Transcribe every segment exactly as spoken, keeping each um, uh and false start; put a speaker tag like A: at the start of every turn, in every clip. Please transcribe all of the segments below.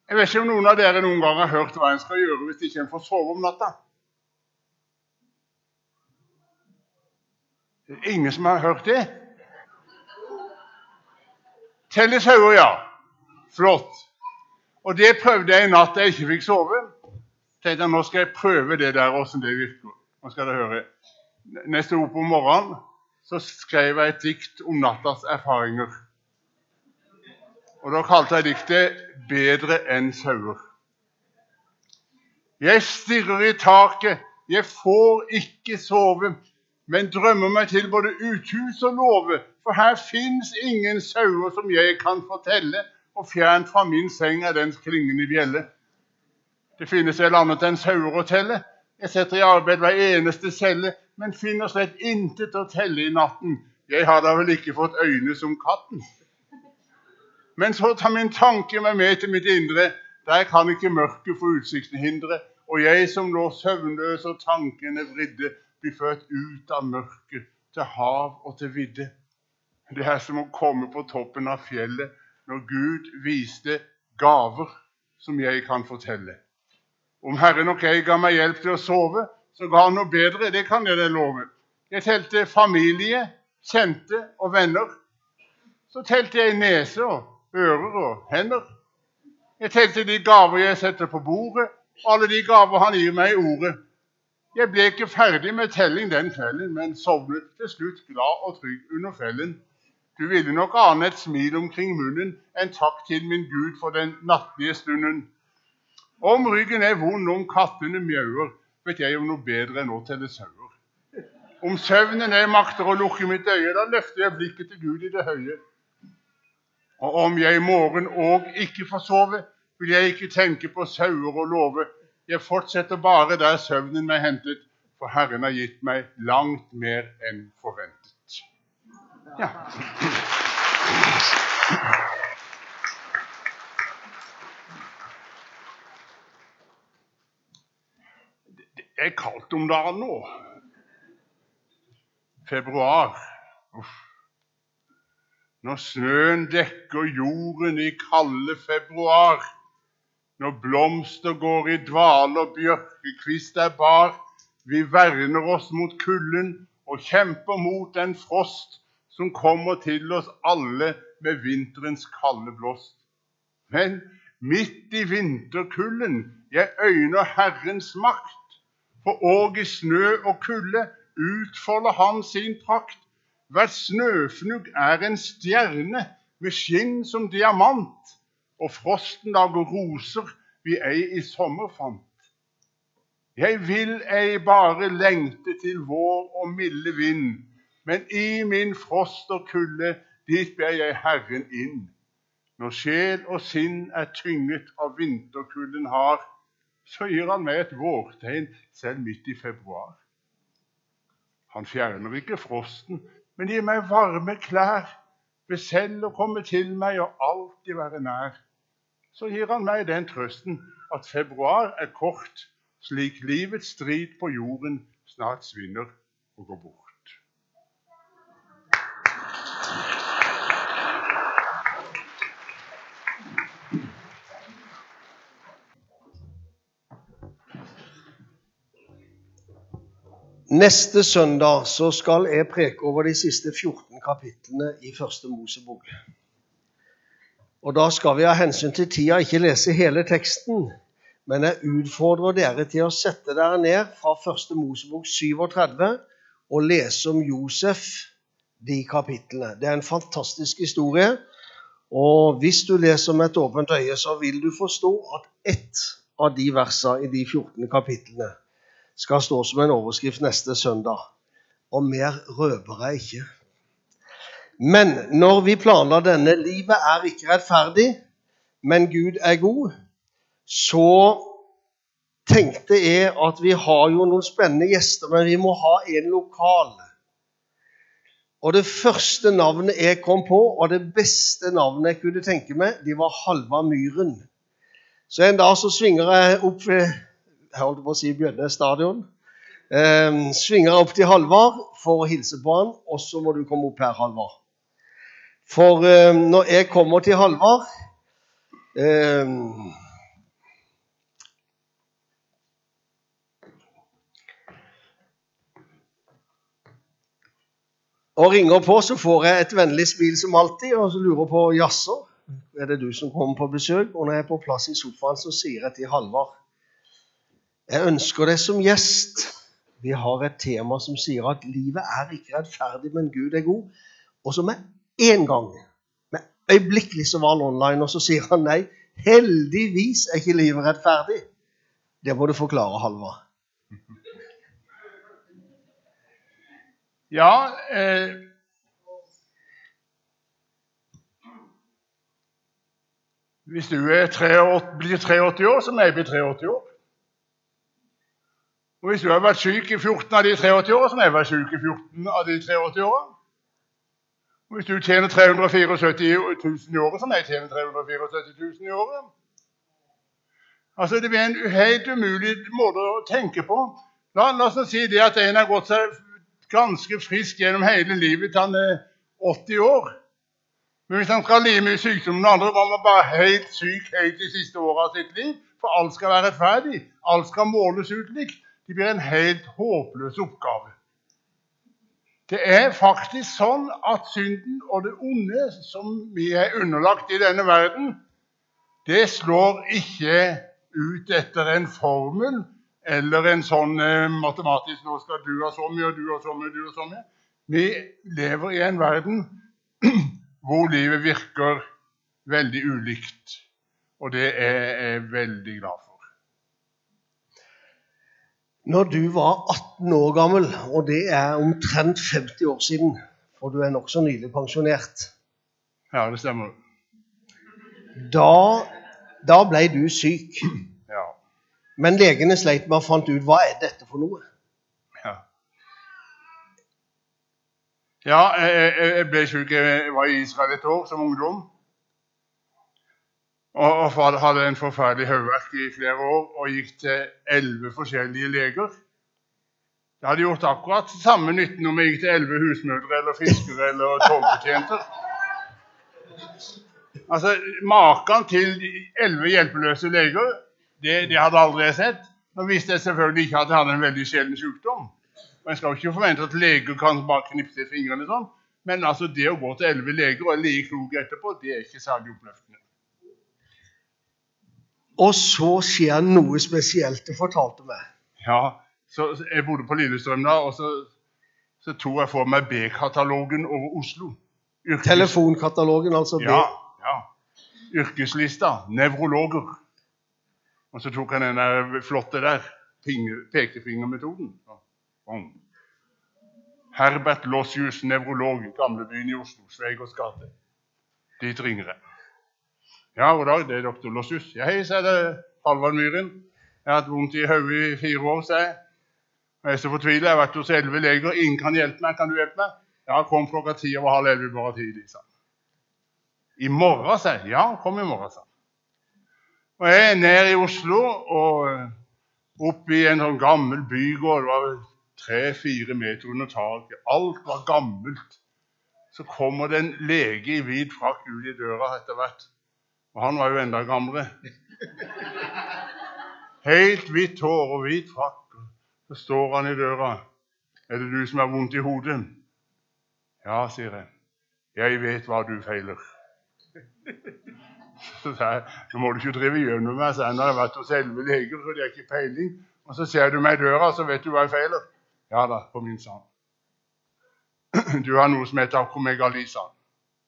A: Jeg vet ikke om noen av dere noen gang har hørt hva en skal gjøre hvis ikke en får sove om natta. Det er ingen som har hørt det. Telle sauer, ja. Flott. Og det prøvde jeg i natt da jeg ikke fikk sove. Tenkte jeg, nå skal jeg prøve det der, hvordan det virker. Nå skal dere høre. Neste ord på morgenen, så skrev jeg et dikt om nattas erfaringer. Og da kalte jeg diktet «Bedre enn sauer». Jeg stirrer i taket, jeg får ikke sove, men drømmer meg til både uthus og love, for her finnes ingen sauer som jeg kan fortelle, og fjernt fra min seng er dens klingende bjelle. Det finnes vel annet enn sauer å telle. Jeg setter i arbeid hver eneste celle, men finner slett intet å telle i natten. Jeg har da vel ikke fått øyne som katten. Men så tar min tanke meg med til mitt indre, der kan ikke mørket få utsikten hindre, og jeg som lå søvnløs og tankene vridde, blir ført ut av mørket til hav og til vidde. Det er som å komme på toppen av fjellet, når Gud viste gaver som jeg kan fortelle. Om Herren og jeg ga meg hjelp til å sove, så ga han noe bedre, det kan jeg deg love. Jeg telte familie, kjente og venner. Så telte jeg nese og ører og hender. Jeg telte de gaver jeg setter på bordet, og alle de gaver han gir meg i ordet. Jeg ble ikke ferdig med telling den kvelden, men sovnet til slutt glad og trygg under fellen. Du ville nok ane et smil omkring munnen, en takk til min Gud for den nattlige stunden. Om ryggen er vond, om kattene mjauer, vet jeg om noe bedre enn å telle sauer. Om søvnen jeg makter å lukke mitt øye, da løfter jeg blikket til Gud i det høye. Og om jeg i morgen og ikke får sove, vil jeg ikke tenke på sauer og love. Jeg fortsetter bare der søvnen meg hentet, for Herren har gitt meg langt mer enn forventet. Ja. Det er kaldt om dagen nå. Februar. Uff. Når snøen dekker jorden i kalde februar, når blomster går i dvale og bjørkekvist er bar, vi verner oss mot kulden og kjemper mot den frost som kommer til oss alle med vinterens kalde blåst. Men midt i vinterkulden jeg øyner Herrens makt, for og i snø og kulde utfolder han sin prakt. Hvert snøfnugg er en stjerne med skinn som diamant, og frosten lager roser vi ei i sommer fant. Jeg vil ei bare lengte til vår og milde vind, men i min frost og kulde, dit ber jeg Herren inn. Når sjel og sinn er tynget av vinterkulden har, så gir han meg et vårtegn selv midt i februar. Han fjerner ikke frosten, men gir meg varme klær, ved selv å komme til meg og alltid være nær. Så gir han meg den trøsten at februar er kort, slik livets strid på jorden snart svinner og går bort.
B: Neste søndag så skal jeg preke over de siste fjorten kapitlene i første Mosebok. Og da skal vi ha hensyn til tida ikke lese hele teksten, men jeg utfordrer dere til å sette dere ned fra første Mosebok syvogtredve og lese om Josef de kapitlene. Det er en fantastisk historie, og hvis du leser med et åpent øye så vil du forstå at ett av de versene i de fjorten kapitlene skal stå som en overskrift neste søndag, og mer røper jeg ikke. Men når vi planla denne, livet er ikke rettferdig, men Gud er god, så tenkte jeg at vi har jo noen spennende gjester, men vi må ha en lokal. Og det første navnet jeg kom på, og det beste navnet jeg kunne tenke meg, det var Halvard Myhren. Så en dag så svinger jeg opp ved jeg holdt på å si Bjørne stadion, eh, svinger opp til Halvard for å hilse på han, og så må du komme opp her, Halvard. For eh, når jeg kommer til Halvard, eh, Og ringer på, så får jeg et vennlig smil som alltid, og så lurer på, jaså, er det du som kommer på besøk? Og når jeg er på plass i sofaen, så sier jeg til Halvard, jeg ønsker deg som gjest. Vi har et tema som sier at livet er ikke rettferdig, men Gud er god. Og så med en gang, med øyeblikkelig så var han online, og så sier han nei, heldigvis er ikke livet rettferdig. Det må du forklare, Halvard.
A: Ja, eh, hvis du er treogåtti, blir treogåtti år, så må jeg bli treogåtti år. Og hvis du har vært syk i fjorten av de treogåtti år, så må jeg være syk i fjorten av de treogåtti år. Og hvis du tjener tre hundre syttifire tusen i året, så må jeg tjene tre hundre syttifire tusen i året. Altså, det er en helt umulig måte å tenke på. La, la oss si det at en har gått seg ganske frisk gjennom hele livet til han er åtti år. Men hvis han skal leve med sykdommen andre, var man bare helt syk helt de siste årene av sitt liv, for alt skal være rettferdig, alt skal måles ut likt. Det blir en helt håpløs oppgave. Det er faktisk sånn at synden og det onde som vi er underlagt i denne verden, det slår ikke ut etter en formel, eller en sånn eh, matematisk, nå skal du ha så mye, og du ha så mye, og du ha så mye. Vi lever i en verden hvor livet virker veldig ulikt, og det er jeg veldig glad for.
B: Når du var atten år gammel, og det er omtrent femti år siden, for du er nok så nylig pensjonert.
A: Ja, det stemmer.
B: Da, da ble du syk.
A: Ja.
B: Men legene sleit med og fant ut, hva er dette for noe?
A: Ja, ja jeg, jeg ble syk, jeg var i Israel et år som ungdom. Og, og far hadde en forferdelig høyverk i flere år, og gikk til elleve forskjellige leger. Jeg hadde gjort akkurat samme nytten om jeg gikk til elleve husmødre, eller fiskere, eller tollbetjenter. Altså, maken til elleve hjelpeløse leger, det, det hadde aldri jeg sett. Nå visste jeg selvfølgelig ikke at jeg hadde en veldig sjelden sykdom. Og jeg skal jo ikke forvente at leger kan bare knipse i fingrene sånn. Men altså, det å gå til elleve leger og ligge klok etterpå, det er ikke særlig oppløftende.
B: Og så skjer noe spesielt, du fortalte meg.
A: Ja, så jeg bodde på Lillestrøm da, og så, så tog jeg for meg B-katalogen over Oslo. Yrkes...
B: Telefonkatalogen, altså B.
A: Ja, ja. Yrkeslista, nevrologer. Og så tok han den der flotte der, pekefingermetoden. Herbert Lossius, nevrolog, Gamlebyen i Oslo, Sveigårds gate. Dit ringer jeg. Ja, god dag, det er doktor Lossius. Ja, hei, så er det Halvard Myhren. Jeg har hatt vondt i hodet i fire år, sier jeg. Jeg er så fortvilet, jeg har vært hos elleve leger. Ingen kan hjelpe meg, kan du hjelpe meg? Ja, kom klokka ti og halv elleve bare tidlig, sa han. I morgen, sier jeg. Ja, kom i morgen, sa han. Og jeg er nede i Oslo, og oppe i en sånn gammel bygård, det var tre-fire meter under taket. Alt var gammelt. Så kommer det en lege i hvit frakk ut i døra etter hvert. Og han var jo enda gamle. Helt hvitt hår og hvit frakk. Så står han i døra. Er det du som har vondt i hodet? Ja, sier jeg. Jeg vet hva du feiler. Så sier jeg, nå må du ikke drive gjennom meg, så når jeg har vært hos elleve leger, så det er ikke peiling. Og så ser du meg i døra, så vet du hva jeg feiler. Ja da, på min sang. Du har noe som heter akromegali, sa han.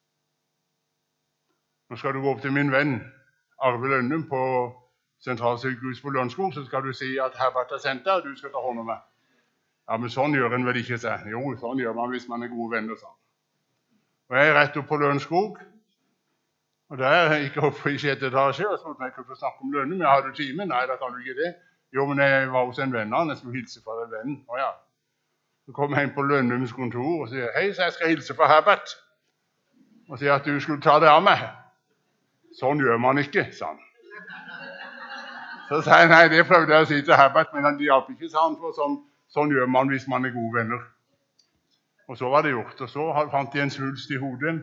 A: Nå skal du gå opp til min venn, Arve Lønnum, på sentralsykehus på Lønskog, så skal du si at Herbert har sendt deg, og du skal ta hånd om meg. Ja, men sånn gjør en vel ikke, sa jeg. Jo, sånn gjør man hvis man er gode venner, sa han. Og jeg er rett opp på Lønskog, og der gikk jeg opp i sjette etasje, og så måtte jeg ikke snakke om Lønnum. Ja, har du time? Nei, da kan du ikke det. Jo, men jeg var hos en venn av han, jeg skulle hilse fra den vennen. Å ja. Så kom jeg inn på Lønnums kontor og sier, hei, så jeg skal hilse fra Herbert. Og sier at du skulle ta det av meg. Sånn gjør man ikke, sa han. Så sa jeg, nei, det prøvde jeg å si til Herbert, men han hjalp ikke, sa han, for sånn, sånn gjør man hvis man er gode venner. Og så var det gjort, og så fant de en svulst i hodet,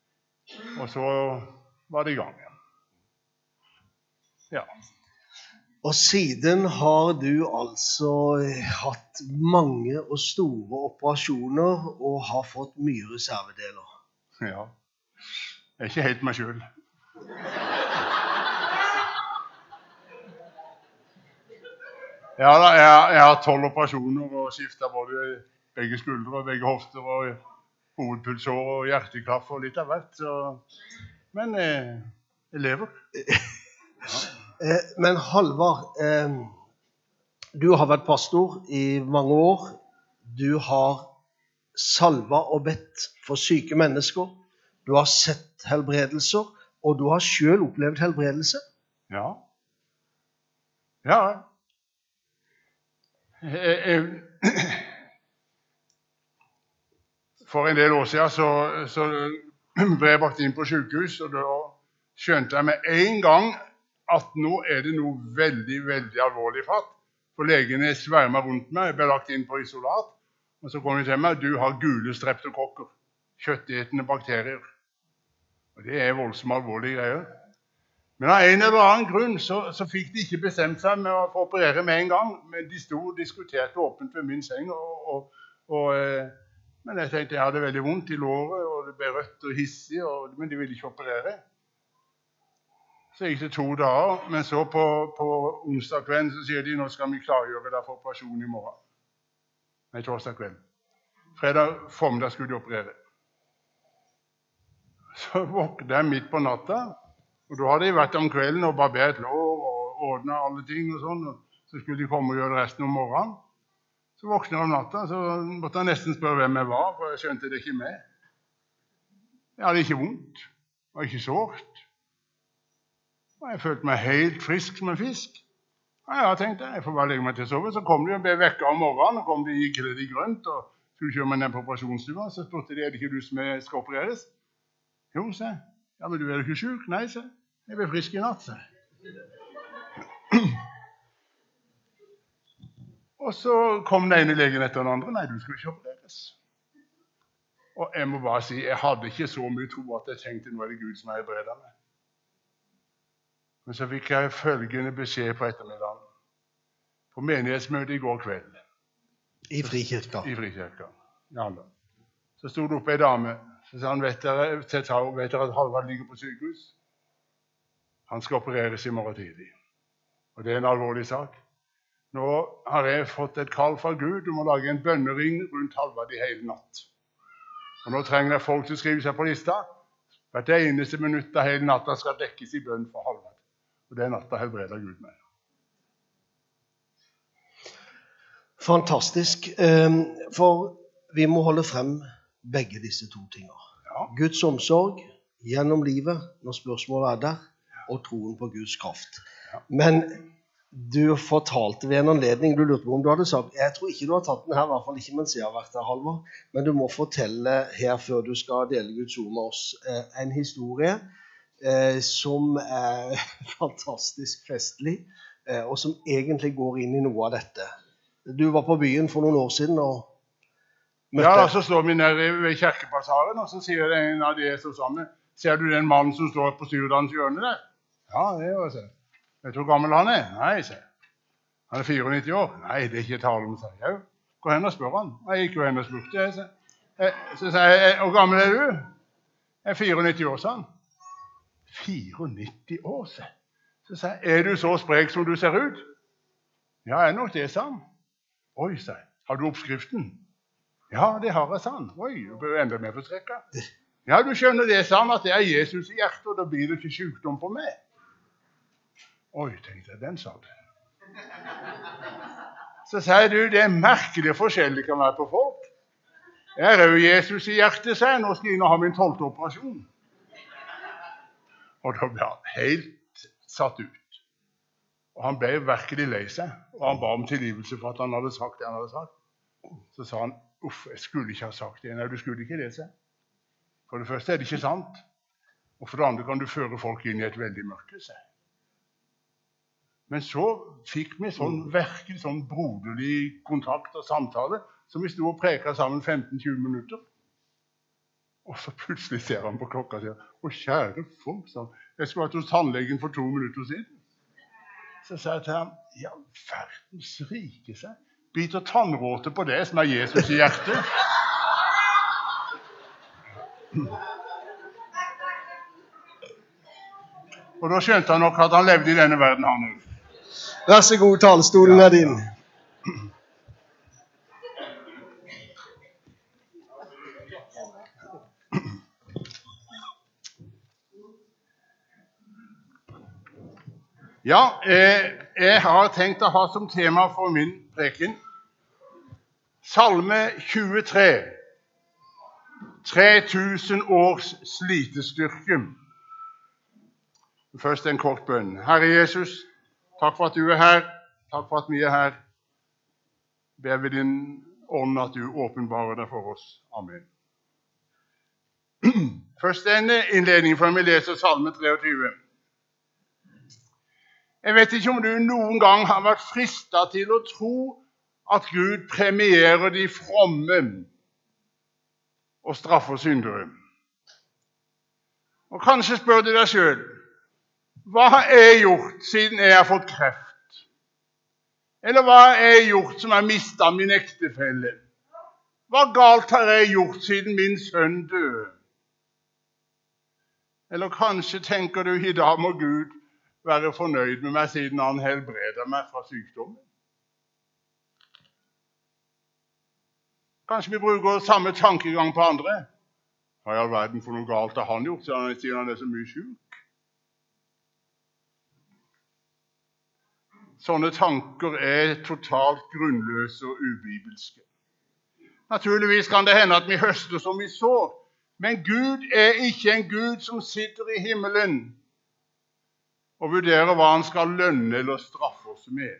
A: og så var det i gang igjen. Ja.
B: Og siden har du altså hatt mange og store operasjoner og har fått mye reservedeler.
A: Ja, jeg er ikke helt meg selv. Ja da, jeg, jeg har tolv operasjoner og skiftet både begge skuldre, begge hofter og hovedpulsår og hjerteklaff og litt av hvert. Så. Men eh, jeg lever. Ja.
B: Men Halvard, eh, du har vært pastor i mange år. Du har salva og bedt for syke mennesker. Du har sett helbredelser, og du har selv opplevd helbredelse.
A: Ja. Ja. Jeg, jeg, for en del år siden så, så ble jeg bakt inn på sykehus, og da skjønte jeg med en gang at nå er det noe veldig, veldig alvorlig fatt. For legene svermet rundt meg, jeg ble lagt inn på isolat, og så kom de til meg, du har gule streptokokker, kjøttetende bakterier. Og det er voldsomt alvorlige greier. Men av en eller annen grunn så, så fikk de ikke bestemt seg med å få operere med en gang, men de stod og diskuterte åpent ved min seng, og, og, og, men jeg tenkte jeg hadde veldig vondt i låret, og det ble rødt og hissig, og, men de ville ikke operere. Så gikk det to dager, men så på, på onsdag kveld så sier de, nå skal vi klargjøre deg for operasjon i morgen. Nei, torsdag kveld. Fredag formiddag skulle de operere. Så våknet jeg midt på natta, og da hadde de vært om kvelden og barbert lår og ordnet alle ting og sånn, og så skulle de komme og gjøre resten om morgenen. Så våknet jeg om natta, så måtte jeg nesten spørre hvem jeg var, for jeg skjønte det ikke med. Jeg hadde ikke vondt, det var ikke sårt. Og jeg følte meg helt frisk som en fisk. Ja, jeg tenkte, jeg får bare legge meg til å sove. Så kom de og ble vekket om morgenen, og kom de i kledd i grønt, og skulle kjøre meg ned på operasjonsstua. Så spurte de, er det ikke du som skal opereres? Jo, sa jeg. Ja, men du er ikke syk? Nei, sa jeg. Jeg ble frisk i natt, sa jeg. Og så kom den ene legen etter den andre. Nei, du skulle ikke opereres. Og jeg må bare si, jeg hadde ikke så mye tro at jeg tenkte, nå er det Gud som er helbredet meg. Men så fikk jeg følgende beskjed på ettermiddagen. På menighetsmøtet i går kveld.
B: I Frikirka.
A: I Frikirka. Ja, så stod det oppe en dame. Så sa han, vet dere, vet dere at Halvard ligger på sykehus? Han skal opereres i morgen tidlig. Og det er en alvorlig sak. Nå har jeg fått et kall fra Gud. Du må lage en bønnering rundt Halvard i hele natt. Og nå trenger jeg folk til å skrive seg på lista. Hvert eneste minutt av hele natta skal dekkes i bønn for Halvard. Og det er natta helbreder Gud med.
B: Fantastisk. For vi må holde frem begge disse to tingene.
A: Ja.
B: Guds omsorg gjennom livet, når spørsmålet er der, og troen på Guds kraft.
A: Ja.
B: Men du fortalte ved en anledning, du lurte på om du hadde sagt, jeg tror ikke du har tatt den her, i hvert fall ikke mens jeg har vært her, Halvard, men du må fortelle her før du skal dele Guds ord med oss, en historie Eh, som er fantastisk festlig, eh, og som egentlig går inn i noe av dette. Du var på byen for noen år siden og møtte...
A: Ja, så står vi nede ved kirkepassaren, og så sier en av de som sammen, ser du den mannen som står på Styrdagens hjørne der? Ja, det gjør jeg, sier. Vet du hvor gammel han er? Nei, sier. Han er niogfire år. Nei, det er ikke tale om, sier jeg. Gå hen og spør han. Jeg gikk jo hen og spurte, jeg, sier. Så sier jeg, hvor gammel er du? Jeg er niogfire år, sa han. niogfire år, se. Så sa jeg, er du så sprek som du ser ut? Ja, jeg er nok det, sa han. Oi, sa jeg, har du oppskriften? Ja, det har jeg, sa han. Oi, du bør enda mer forskrekket. Ja, du skjønner det, sa han, at det er Jesus i hjertet, og da blir det ikke sykdom på meg. Oi, tenkte jeg, den sa det. Så sier du, det er merkelig forskjell det kan være på folk. Jeg er jo Jesus i hjertet, sa jeg, nå skal jeg inn og ha min tolvte operasjon. Og da ble han helt satt ut. Og han ble virkelig lei seg, og han ba om tilgivelse for at han hadde sagt det han hadde sagt. Så sa han, uff, jeg skulle ikke ha sagt det. Nei, du skulle ikke det, sa. For det første er det ikke sant, og for det andre kan du føre folk inn i et veldig mørke, sa. Men så fikk vi sånn virkelig sånn broderlig kontakt og samtale, som vi stod og preket sammen femten til tjue minutter. Og så plutselig ser han på klokka og sier, å kjære folk, sa han, jeg skulle vært hos tannlegen for to minutter siden. Så sa jeg til ham, ja, verdens rike seg. Biter tannråte på det som er Jesus i hjertet. Og da skjønte han nok at han levde i denne verden, han.
B: Vær så god, talerstolen er din.
A: Ja, eh, jeg har tenkt å ha som tema for min preken Salme tjuetre, tre tusen års slitestyrke. Først en kort bønn. Herre Jesus, takk for at du er her, takk for at vi er her. Ber ved din ånd at du åpenbarer deg for oss. Amen. Først en innledning før vi leser Salme treogtyve. Jeg vet ikke om du noen gang har vært fristet til å tro at Gud premierer de fromme og straffer syndere. Og kanskje spør du deg selv, hva har jeg gjort siden jeg har fått kreft? Eller hva har jeg gjort som har mistet min ektefelle? Hva galt har jeg gjort siden min sønn døde? Eller kanskje tenker du, i dag må Gud være fornøyd med meg siden han helbreder meg fra sykdommen. Kanskje vi bruker samme tankegang på andre. Hva i all verden for noe galt har han gjort, siden han er så mye syk? Sånne tanker er totalt grunnløse og ubibelske. Naturligvis kan det hende at vi høster som vi sår, men Gud er ikke en Gud som sitter i himmelen og vurderer hva han skal lønne eller straffe oss med.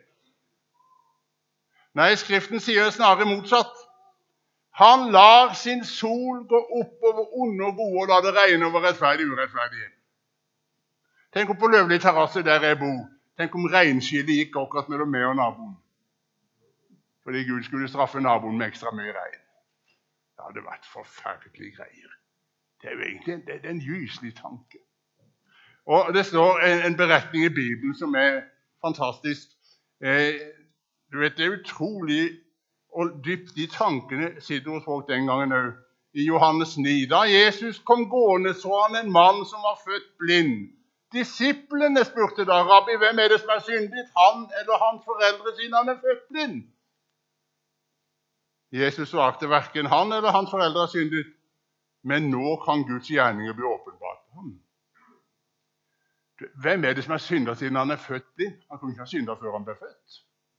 A: Nei, Skriften sier snarere motsatt. Han lar sin sol gå opp over onde og gode og la det regne over rettferdig og urettferdig. Tenk på Løvlig terrasse der jeg bor. Tenk om regnskillet gikk akkurat mellom meg og naboen. Fordi Gud skulle straffe naboen med ekstra mye regn. Det hadde vært forferdelige greier. Det er jo egentlig en, det er en gyselig tanke. Og det står en, en beretning i Bibelen som er fantastisk. Eh, du vet, det er utrolig og dypt i tankene sitter hos folk den gangen også. I Johannes ni, da Jesus kom gående, så han en mann som var født blind. Disiplene spurte da, Rabbi, hvem er det som er syndig? Han eller hans foreldre siden han er født blind? Jesus svarte, hverken han eller hans foreldre er syndig, men nå kan Guds gjerninger bli åpenbart på ham. Hvem er det som er synder siden han er født blind? Han kunne ikke ha synder før han ble født.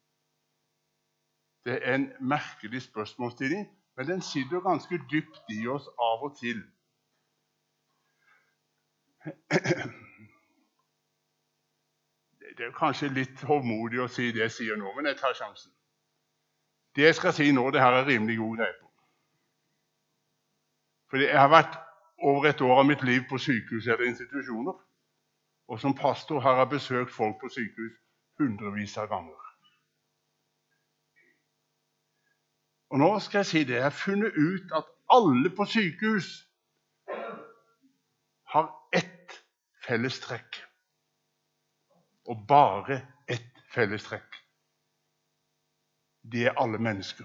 A: Det er en merkelig spørsmålsstilling, men den sitter ganske dypt i oss av og til. Det er kanskje litt hovmodig å si det jeg sier nå, men jeg tar sjansen. Det jeg skal si nå, det her er rimelig god greie på. Fordi jeg har vært over et år av mitt liv på sykehus eller institusjoner, og som pastor har jeg besøkt folk på sykehus hundrevis av ganger. Og nå skal jeg si det, jeg har funnet ut at alle på sykehus har ett felles trekk. Og bare ett felles trekk. Det er alle mennesker.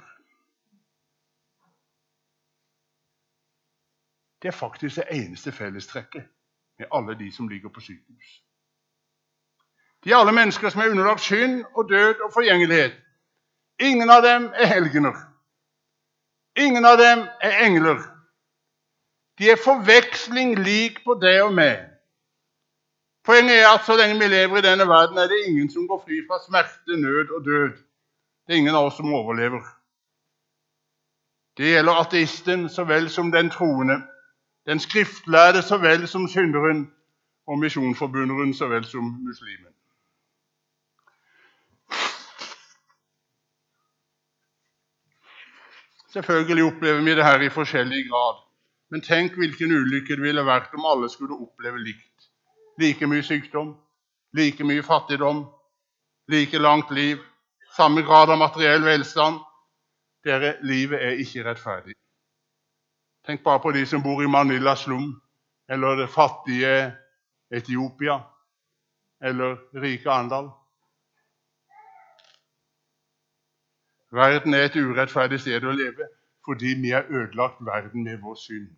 A: Det er faktisk det eneste fellestrekket med alle de som ligger på sykehus. De er alle mennesker som er underlagt synd og død og forgjengelighet. Ingen av dem er helgener. Ingen av dem er engler. De er forveksling lik på deg og meg. Poenget er at så lenge vi lever i denne verden, er det ingen som går fri fra smerte, nød og død. Det er ingen av oss som overlever. Det gjelder ateisten så vel som den troende, den skriftlærde så vel som synderen, og misjonsforbunderen så vel som muslimen. Selvfølgelig opplever vi det her i forskjellig grad, men tenk hvilken ulykke det ville vært om alle skulle oppleve likt. Like mye sykdom, like mye fattigdom, like langt liv, samme grad av materiell velstand. Dere, livet er ikke rettferdig. Tenk bare på de som bor i Manila slum, eller det fattige Etiopia, eller rike Andal. Verden er et urettferdig sted å leve, fordi vi har ødelagt verden med vår synd.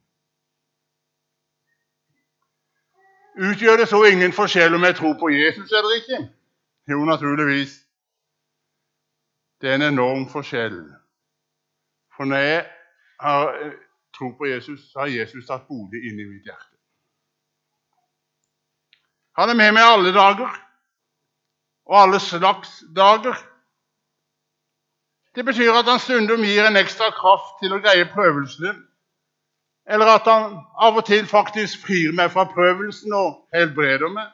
A: Utgjør det så ingen forskjell om jeg tror på Jesus eller ikke? Jo, naturligvis. Det er en enorm forskjell. For når jeg har tro på Jesus, så har Jesus tatt bolig inn i mitt hjerte. Han er med meg alle dager, og alle slags dager. Det betyr at han stundom gir en ekstra kraft til å greie prøvelsene, eller at han av og til faktisk frir meg fra prøvelsen og helbreder meg.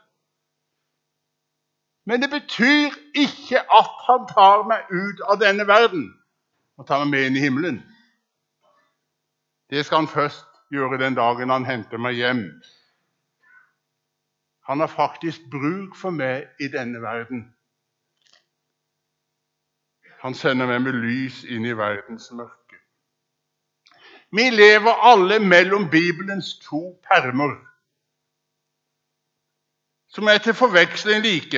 A: Men det betyr ikke at han tar meg ut av denne verden og tar meg med inn i himmelen. Det skal han først gjøre den dagen han henter meg hjem. Han har faktisk bruk for meg i denne verden. Han sender meg med lys inn i verdens mørke. Vi lever alle mellom Bibelens to permer, som er til forveksling like.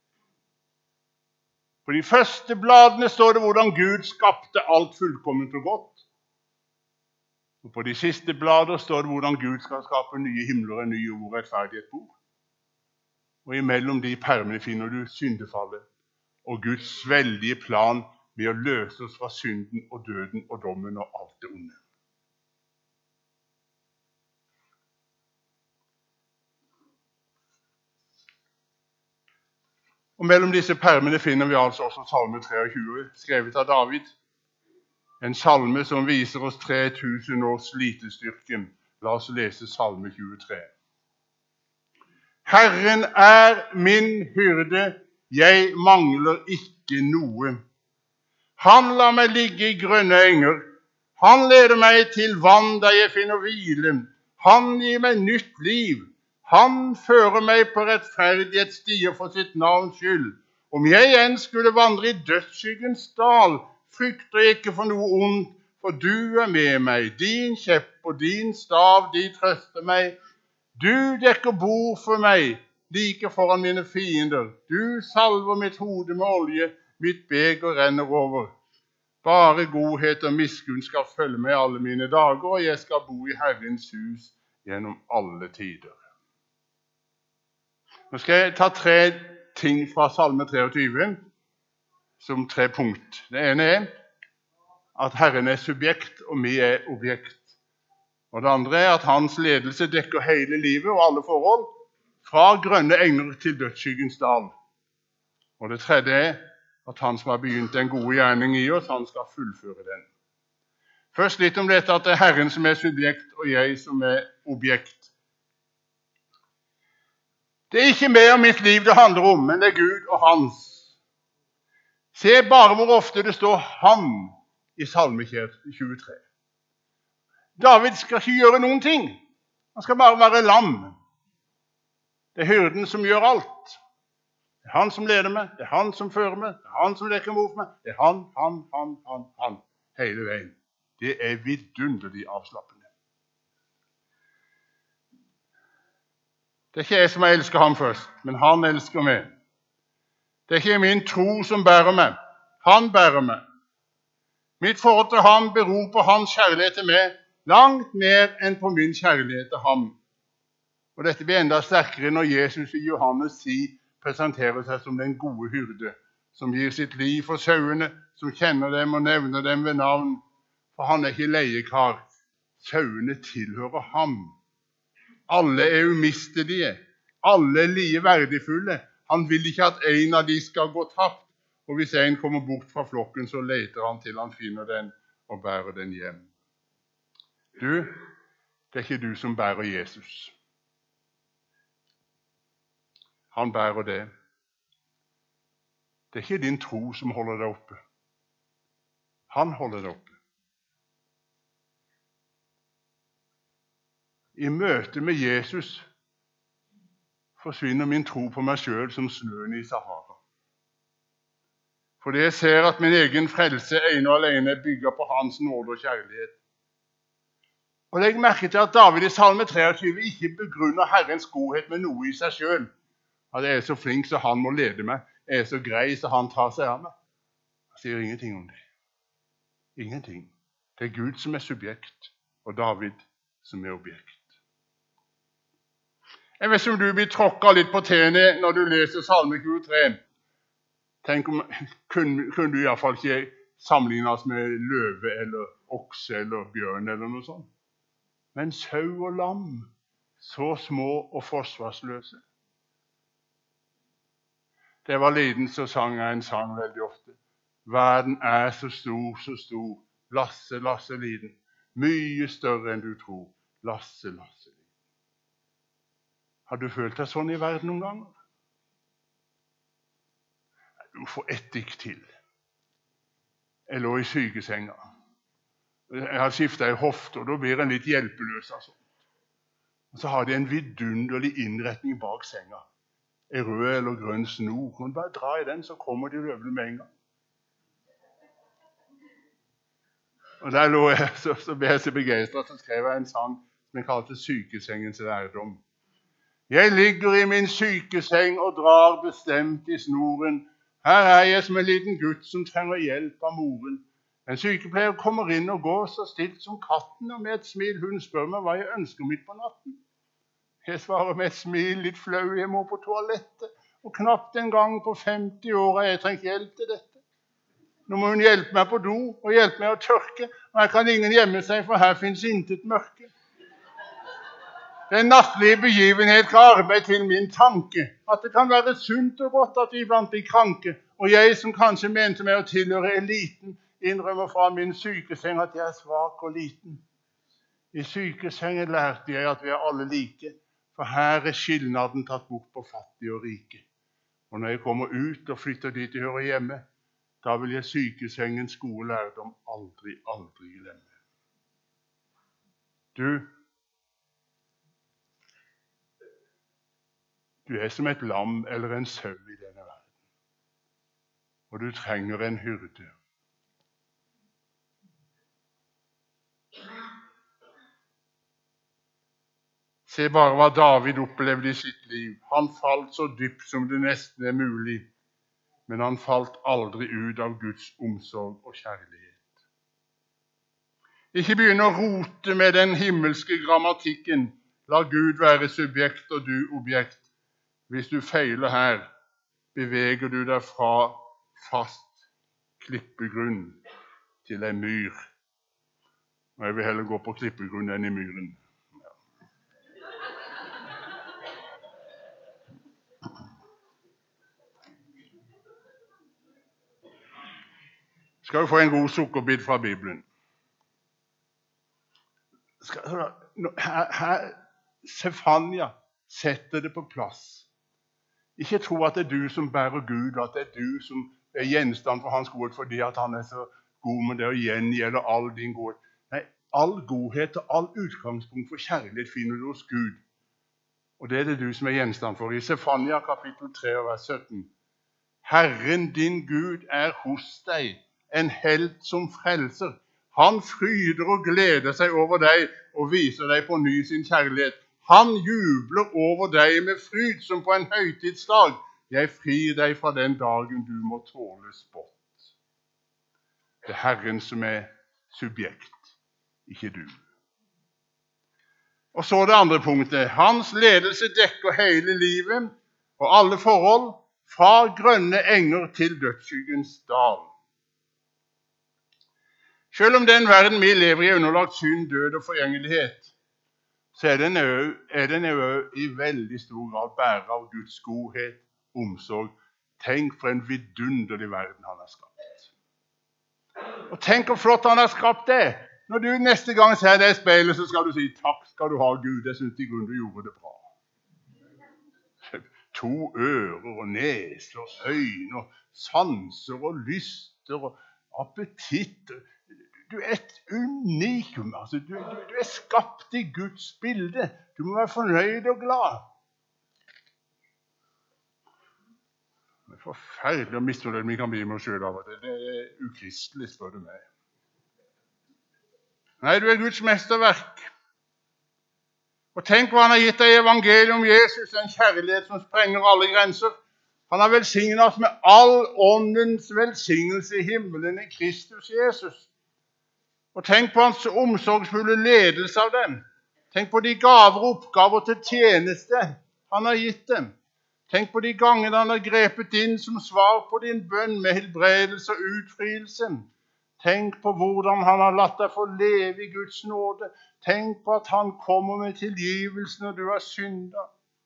A: På de første bladene står det hvordan Gud skapte alt fullkomment og godt. Og på de siste blader står det hvordan Gud skal skape nye himler og nye jord og rettferdighet bor. Og imellom de permene finner du syndefallet og Guds veldige plan med å løse oss fra synden og døden og dommen og alt det onde. Og mellom disse permene finner vi altså også salme treogtjue, skrevet av David. En salme som viser oss tre tusen års slitestyrken. La oss lese salme tjuetre. Herren er min hyrde, jeg mangler ikke noe. Han lar meg ligge i grønne enger. Han leder meg til vann der jeg finner hvile. Han gir meg nytt liv. Han fører meg på rettferdighetsstier for sitt navns skyld. Om jeg enn skulle vandre i dødsskyggens dal, frykter jeg ikke for noe ondt, for du er med meg. Din kjepp og din stav, de trøster meg. Du dekker bord for meg, like foran mine fiender. Du salver mitt hode med olje, mitt beger renner over. Bare godhet og miskunn skal følge meg alle mine dager, og jeg skal bo i Herrens hus gjennom alle tider. Nå skal jeg ta tre ting fra salme treogtyve, som tre punkt. Det ene er at Herren er subjekt, og vi er objekt. Og det andre er at hans ledelse dekker hele livet og alle forhold, fra grønne enger til dødsskyggens dal. Og det tredje er at han som har begynt en god gjerning i oss, han skal fullføre den. Først litt om dette at det er Herren som er subjekt, og jeg som er objekt. Det er ikke mer om mitt liv det handler om, men det er Gud og hans. Se bare hvor ofte det står han i salme tjuetre. David skal ikke gjøre noen ting. Han skal bare være lam. Det er hyrden som gjør alt. Det er han som leder meg, det er han som fører meg, det er han som leker mot meg. Det er han, han, han, han, han, hele veien. Det er vidunderlig avslappende. Det er ikke jeg som elsker ham først, men han elsker meg. Det er ikke min tro som bærer meg. Han bærer meg. Mitt forhold til ham beror på hans kjærlighet til meg, langt mer enn på min kjærlighet til ham. Og dette blir enda sterkere når Jesus i Johannes ti presenterer seg som den gode hyrde, som gir sitt liv for sauene, som kjenner dem og nevner dem ved navn. For han er ikke leiekar. Sauene tilhører ham. Alle er umistelige. Alle er like verdifulle. Han vil ikke at en av de skal gå tapt. Og hvis en kommer bort fra flokken, så leter han til han finner den og bærer den hjem. Du, det er ikke du som bærer Jesus. Han bærer det. Det er ikke din tro som holder deg oppe. Han holder deg oppe. I møte med Jesus forsvinner min tro på meg selv som snøen i Sahara. Fordi jeg ser at min egen frelse ene og alene bygger på hans nåde og kjærlighet. Og legg merke til at David i salme treogtyve ikke begrunner Herrens godhet med noe i seg selv. At jeg er så flink så han må lede meg. Jeg er så grei så han tar seg av meg. Han sier ingenting om det. Ingenting. Det er Gud som er subjekt, og David som er objekt. Jeg vet ikke om du blir tråkket litt på tene når du leser Salme tjuetre. Tenk om, kunne, kunne du i hvert fall ikke sammenligne oss med løve eller okse eller bjørn eller noe sånt. Men sau og lam, så små og forsvarsløse. Det var liten, så sang jeg en sang veldig ofte. Verden er så stor, så stor. Lasse, Lasse liten. Mye større enn du tror. Lasse, Lasse liten. Har du følt deg sånn i verden noen ganger? Du får ett dikt til. Jeg lå i sykesenga. Jeg har skiftet i hofte, og da blir en litt hjelpeløs. Altså. Og så har de en vidunderlig innretning bak senga. En rød eller grønn snor. Hun bare dra i den, så kommer de løvene med en gang. Og der lå jeg, så, så ble jeg så begeistret, så skrev jeg en sang som jeg kalte Sykesengens lærdom. Jeg ligger i min sykeseng og drar bestemt i snoren. Her er jeg som en liten gutt som trenger hjelp av moren. En sykepleier kommer inn og går så stilt som katten, og med et smil hun spør meg hva jeg ønsker midt på natten. Jeg svarer med et smil, litt flau, jeg må på toalettet, og knapt en gang på femti år har jeg trengt hjelp til dette. Nå må hun hjelpe meg på do, og hjelpe meg å tørke, og her kan ingen gjemme seg, for her finnes intet mørke. Den nattlige begivenhet ga arbeid til min tanke, at det kan være sunt og godt at vi blant de kranke, og jeg som kanskje mente meg å tilhøre eliten, innrømmer fra min sykeseng at jeg er svak og liten. I sykesengen lærte jeg at vi er alle like, for her er skilnaden tatt bort på fattige og rike. Og når jeg kommer ut og flytter dit jeg hører hjemme, da vil jeg sykesengens gode lærdom aldri, aldri glemme. Du, du er som et lam eller en sau i denne verden, og du trenger en hyrde. Se bare hva David opplevde i sitt liv. Han falt så dypt som det nesten er mulig, men han falt aldri ut av Guds omsorg og kjærlighet. Ikke begynn å rote med den himmelske grammatikken. La Gud være subjekt og du objekt. Hvis du feiler her, beveger du deg fra fast klippegrunn til en myr. Og jeg vil heller gå på klippegrunn enn i myren. Skal vi få en god sukkerbit fra Bibelen. Skal, her, her, Sefania setter det på plass. Ikke tro at det er du som bærer Gud, at det er du som er gjenstand for hans godhet fordi at han er så god med det å gjengjelde all din godhet. Nei, all godhet og all utgangspunkt for kjærlighet finner du hos Gud. Og det er det du som er gjenstand for. I Sefania kapittel tre vers sytten. Herren din Gud er hos deg, en helt som frelser. Han fryder og gleder seg over deg og viser deg på ny sin kjærlighet. Han jubler over deg med fryd som på en høytidsdag. Jeg frir deg fra den dagen du må tåle spott. Det er Herren som er subjekt, ikke du. Og så det andre punktet. Hans ledelse dekker hele livet og alle forhold, fra grønne enger til dødsskyggens dal. Selv om den verden vi lever i underlagt synd, død og forgjengelighet, så er den, ø, er den ø, i veldig stor grad bærer av Guds godhet, omsorg. Tenk for en vidunderlig verden han har skapt. Og tenk hvor flott han har skapt det. Når du neste gang ser deg i speilet, så skal du si, takk skal du ha Gud, jeg synes i grunnen du gjorde det bra. To ører og neser og øyne og sanser og lyster og appetitter. Du er et unikum, altså. Du, du, du er skapt i Guds bilde. Du må være fornøyd og glad. Det er forferdelig å misfornøyd vi kan bli med oss selv av det. Det er ukristelig, spør du meg. Nei, du er Guds mesterverk. Og tenk hva han har gitt deg i evangeliet om Jesus, en kjærlighet som sprenger alle grenser. Han har velsignet oss med all åndens velsignelse i himmelen i Kristus Jesus. Og tenk på hans omsorgsfulle ledelse av dem. Tenk på de gaver og oppgaver til tjeneste han har gitt dem. Tenk på de gangene han har grepet inn som svar på din bønn med helbredelse og utfrielse. Tenk på hvordan han har latt deg få leve i Guds nåde. Tenk på at han kommer med tilgivelse når du har syndet.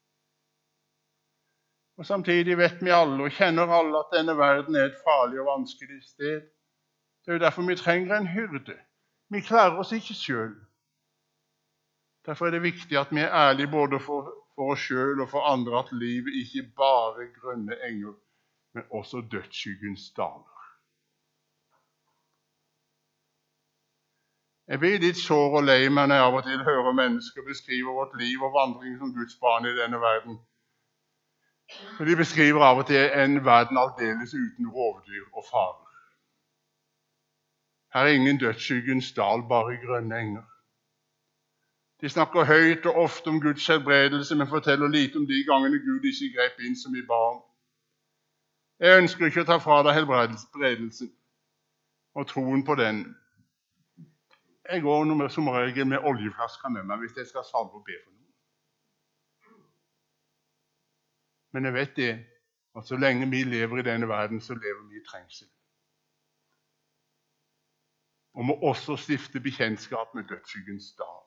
A: Og samtidig vet vi alle og kjenner alle at denne verden er et farlig og vanskelig sted. Det er jo derfor vi trenger en hyrde. Vi klarer oss ikke selv. Derfor er det viktig at vi er ærlige både for, for oss selv og for andre, at livet ikke bare er grønne enger, men også dødsskyggens daler. Jeg blir litt sår og lei meg når jeg av og til hører mennesker beskrive vårt liv og vandring som Guds barn i denne verden. For de beskriver av og til en verden aldeles uten rovdyr og farer. Her er ingen dødsskyggens dal, bare grønne enger. De snakker høyt og ofte om Guds helbredelse, men forteller lite om de gangene Gud ikke grep inn som i barn. Jeg ønsker ikke å ta fra deg helbredelsen og troen på den. Jeg går som regel med oljeflasker med meg hvis jeg skal salve og be for noe. Men jeg vet det, at så lenge vi lever i denne verden, så lever vi i trengsel. Og må også stifte bekjentskap med dødsskyggens dal.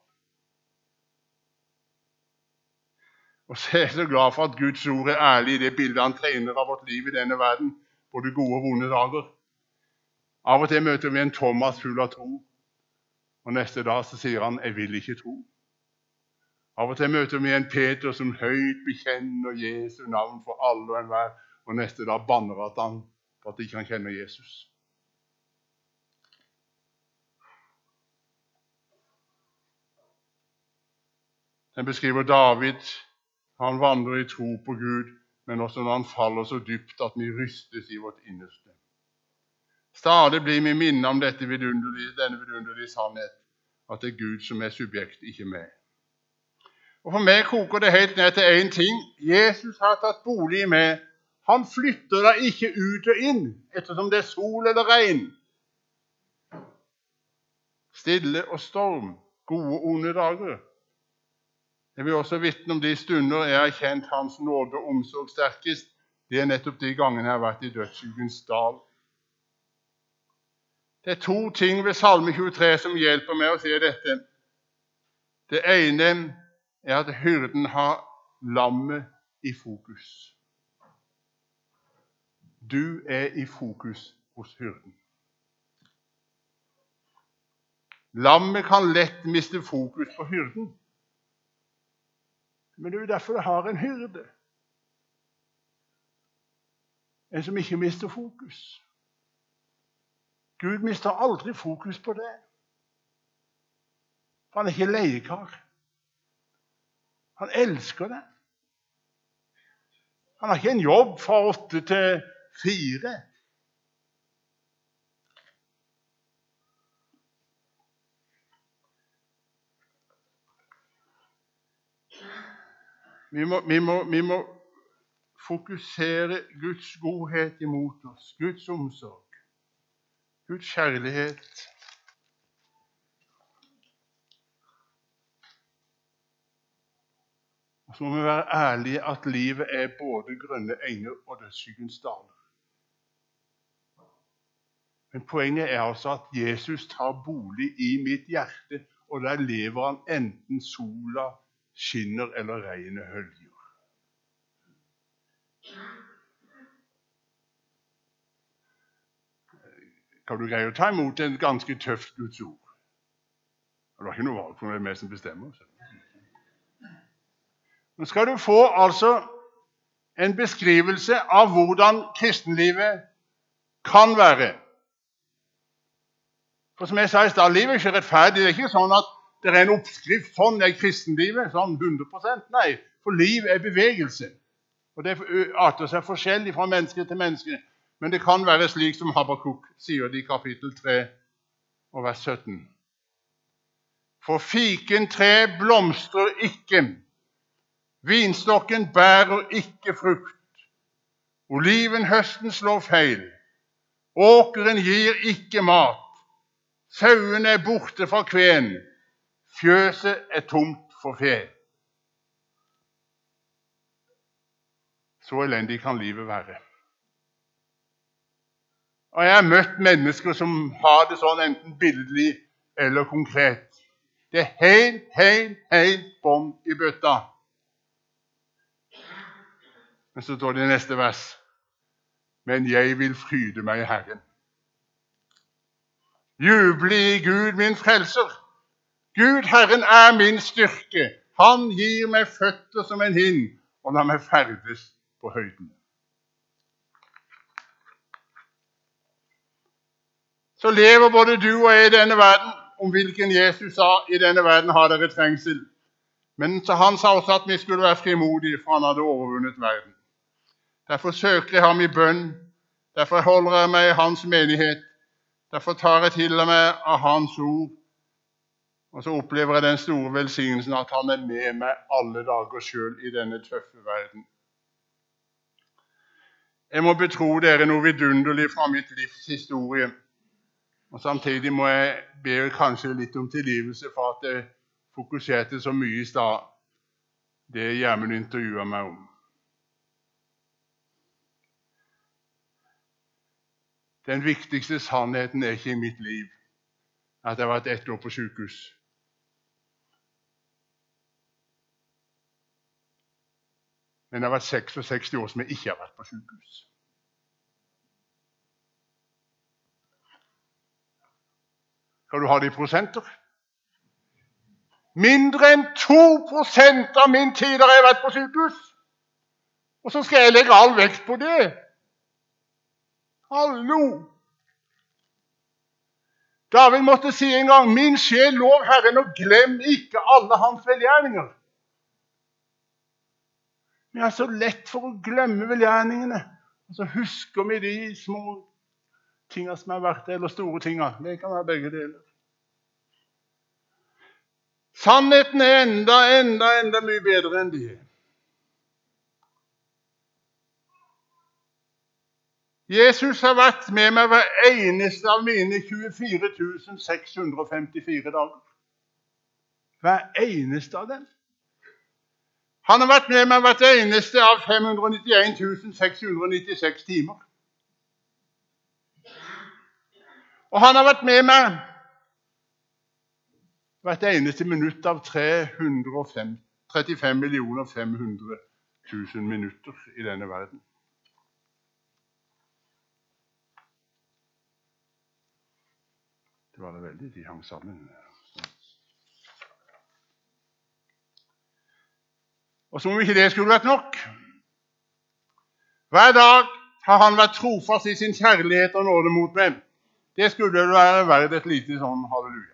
A: Og så er jeg så glad for at Guds ord er ærlig i det bildet han tegner av vårt liv i denne verden, både gode og vonde dager. Av og til møter vi en Thomas full av tro, og neste dag så sier han, jeg vil ikke tro. Av og til møter vi en Peter som høyt bekjenner Jesu navn for alle og enhver, og neste dag banner at han for at ikke han kjenner Jesus. Den beskriver David. Han vandrer i tro på Gud, men også når han faller så dypt at vi rystes i vårt innerste. Stadig blir vi minnet om dette vidunderlige, denne vidunderlige sannhet, at det er Gud som er subjekt, ikke meg. Og for meg koker det helt ned til en ting. Jesus har tatt bolig i meg. Han flytter deg ikke ut og inn, ettersom det er sol eller regn. Stille og storm, gode og onde dager. Jeg vil også vitne om de stunder jeg har kjent hans nåde og omsorg sterkest. Det er nettopp de gangene jeg har vært i dødsskyggens dal. Det er to ting ved Salme tjuetre som hjelper meg å se dette. Det ene er at hyrden har lammet i fokus. Du er i fokus hos hyrden. Lammet kan lett miste fokus på hyrden. Men det er jo derfor det har en hyrde. En som ikke mister fokus. Gud mister aldri fokus på det. Han er ikke leiekar. Han elsker det. Han har ikke en jobb fra åtte til fire. Vi må, vi, må, vi må fokusere Guds godhet imot oss, Guds omsorg, Guds kjærlighet. Og så må vi være ærlige at livet er både grønne enger og dødsskyggens daler. Men poenget er altså at Jesus tar bolig i mitt hjerte, og der lever han enten sola skinner eller regnet høljer. Kan du greie å ta imot en ganske tøft Guds ord? Det var ikke noe valg, for det er meg som bestemmer. Nå skal du få altså en beskrivelse av hvordan kristenlivet kan være. For som jeg sa i stad, livet er ikke rettferdig. Det er ikke sånn at det er en oppskrift, sånn er kristenlivet, sånn hundre prosent. Nei, for liv er bevegelse. Og det arter seg forskjellig fra menneske til menneske. Men det kan være slik som Habakuk sier det i kapittel tre og vers sytten. For fikentre blomstrer ikke, vinstokken bærer ikke frukt, oliven høsten slår feil, åkeren gir ikke mat, Sauene er borte fra kven. Fjøset er tomt for fe. Så elendig kan livet være. Og jeg har møtt mennesker som har det sånn enten billedlig eller konkret. Det er helt, helt, helt bånd i bøtta. Men så står det i neste vers. Men jeg vil fryde meg i Herren. Juble i Gud, min frelser. Gud, Herren, er min styrke. Han gir meg føtter som en hind, og lar meg ferdes på høyden. Så lever både du og jeg i denne verden, om hvilken Jesus sa, i denne verden har dere trengsel. Men så han sa også at vi skulle være frimodige, for han hadde overvunnet verden. Derfor søker jeg ham i bønn, derfor holder jeg meg i hans menighet, derfor tar jeg til meg av hans ord, og så opplever jeg den store velsignelsen at han er med meg alle dager selv i denne tøffe verden. Jeg må betro dere noe vidunderlig fra mitt livs historie. Og samtidig må jeg be kanskje litt om tilgivelse for at jeg fokuserte så mye i stad. Det Gjermund intervjuet meg om. Den viktigste sannheten er ikke i mitt liv at jeg har vært ett år på sykehus. Men det har vært seksogseksti år som jeg ikke har vært på sykehus. Skal du ha det i prosenter? Mindre enn to prosent av min tid har jeg vært på sykehus. Og så skal jeg legge all vekt på det. Hallo! David måtte si en gang, min sjel lov Herren, og glem ikke alle hans velgjerninger. Vi er så lett for å glemme velgjerningene, og så husker vi de små tingene som er verdt det, eller store tingene. Det kan være begge deler. Sannheten er enda, enda, enda mye bedre enn det. Jesus har vært med meg hver eneste av mine tjuefire tusen seks hundre og femtifire dager. Hver eneste av dem. Han har vært med meg hvert eneste av fem hundre og nittien tusen seks hundre og nittiseks timer. Og han har vært med meg hvert eneste minutt av tre hundre og trettifem millioner fem hundre tusen minutter i denne verden. Det var det veldig, de hang sammen. Og som om ikke det skulle vært nok. Hver dag har han vært trofast i sin kjærlighet og nåde mot meg. Det skulle være verdt et lite sånn halleluja.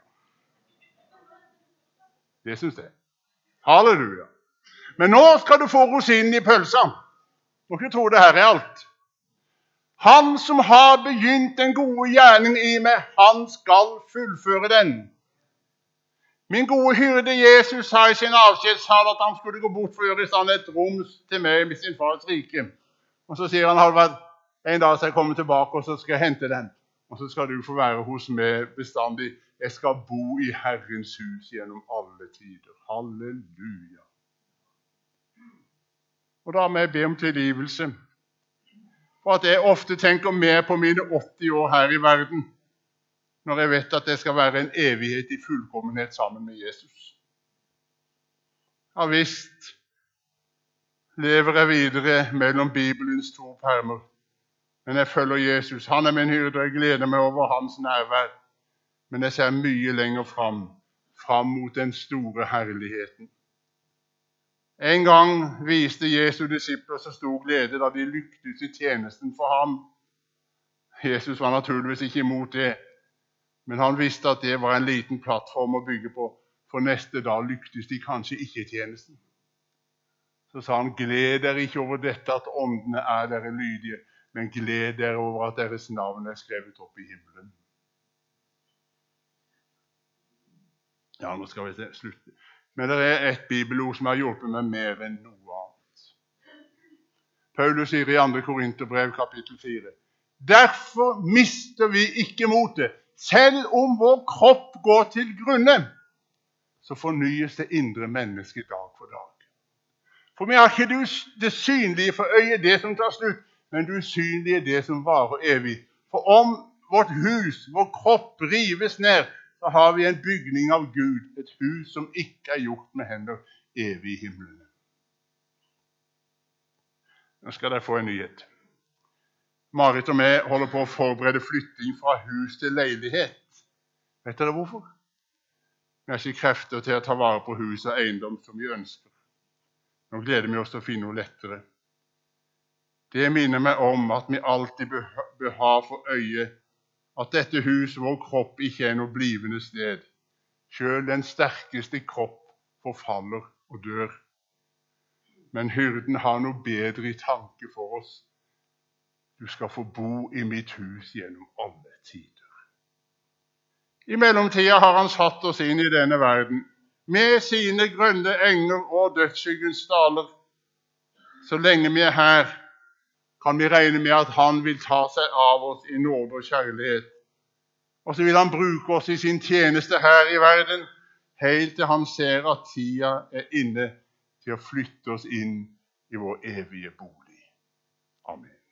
A: Det synes jeg. Halleluja. Men nå skal du få rosinen i pølsa. Må ikke tro det her er alt. Han som har begynt den gode gjerning i meg, han skal fullføre den. Min gode hyrde Jesus sa i sin avskjedssal at han skulle gå bort for å gjøre i stand et rom til meg med sin fars rike. Og så sier han, Halvard, en dag skal jeg komme tilbake, og så skal jeg hente den. Og så skal du få være hos meg bestandig. Jeg skal bo i Herrens hus gjennom alle tider. Halleluja. Og da må jeg be om tilgivelse. For at jeg ofte tenker mer på mine åtti år her i verden, når jeg vet at det skal være en evighet i fullkommenhet sammen med Jesus. Ja visst lever jeg videre mellom Bibelens to permer. Men jeg følger Jesus. Han er min hyrde, og jeg gleder meg over hans nærvær. Men jeg ser mye lenger fram, fram mot den store herligheten. En gang viste Jesu disipler så stor glede da de lyktes i tjenesten for ham. Jesus var naturligvis ikke imot det, men han visste at det var en liten plattform å bygge på, for neste dag lyktes de kanskje ikke i tjenesten. Så sa han, gled dere ikke over dette at åndene er dere lydige, men gled dere over at deres navn er skrevet opp i himmelen. Ja, nå skal vi slutte. Men det er et bibelord som har hjulpet meg mer enn noe annet. Paulus sier i andre Korinterbrev kapittel fire, derfor mister vi ikke motet. selv om vår kropp går til grunne, så fornyes det indre mennesket dag for dag. For vi har ikke det synlige for øyet, det som tar slutt, men det usynlige, det som varer evig. For om vårt hus, vår kropp, rives ned, så har vi en bygning av Gud, et hus som ikke er gjort med hender, evig i himmelen. Nå skal dere få en nyhet. Marit og jeg holder på å forberede flytting fra hus til leilighet. Vet dere hvorfor? Vi har ikke krefter til å ta vare på hus og eiendom som vi ønsker. Nå gleder vi oss til å finne noe lettere. Det minner meg om at vi alltid bør ha for øye at dette hus, vår kropp, ikke er noe blivende sted. Selv den sterkeste kropp forfaller og dør. Men hyrden har noe bedre i tanke for oss. Du skal få bo i mitt hus gjennom alle tider. I mellomtida har han satt oss inn i denne verden, med sine grønne enger og dødsskyggens daler. Så lenge vi er her, kan vi regne med at han vil ta seg av oss i nåde og kjærlighet. Og så vil han bruke oss i sin tjeneste her i verden, helt til han ser at tida er inne til å flytte oss inn i vår evige bolig. Amen.